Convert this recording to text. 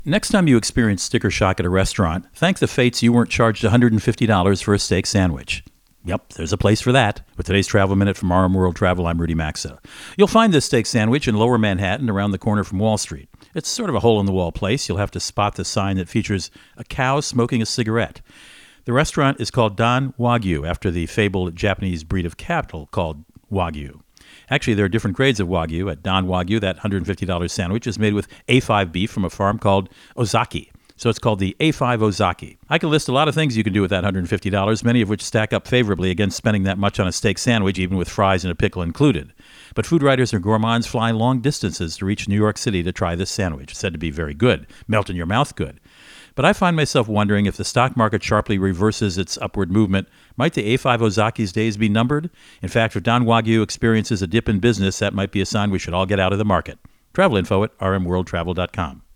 Next time you experience sticker shock at a restaurant, thank the fates you weren't charged $150 for a steak sandwich. Yep, there's a place for that. With today's Travel Minute from RM World Travel, I'm Rudy Maxa. You'll find this steak sandwich in Lower Manhattan around the corner from Wall Street. It's sort of a hole-in-the-wall place. You'll have to spot the sign that features a cow smoking a cigarette. The restaurant is called Dan Wagyu, after the fabled Japanese breed of cattle called Wagyu. Actually, there are different grades of Wagyu. At Dan Wagyu, that $150 sandwich is made with A5 beef from a farm called Ozaki. So it's called the A5 Ozaki. I can list a lot of things you can do with that $150, many of which stack up favorably against spending that much on a steak sandwich, even with fries and a pickle included. But food writers and gourmands fly long distances to reach New York City to try this sandwich, said to be very good, melt in your mouth good. But I find myself wondering, if the stock market sharply reverses its upward movement, might the A5 Ozaki's days be numbered? In fact, if Dan Wagyu experiences a dip in business, that might be a sign we should all get out of the market. Travel info at rmworldtravel.com.